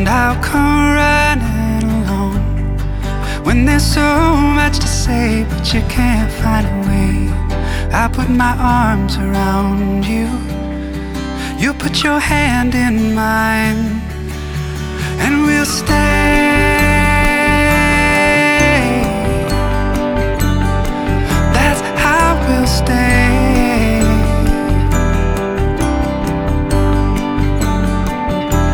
And I'll come running along when there's so much to say, but you can't find a way. I put my arms around you. You put your hand in mine.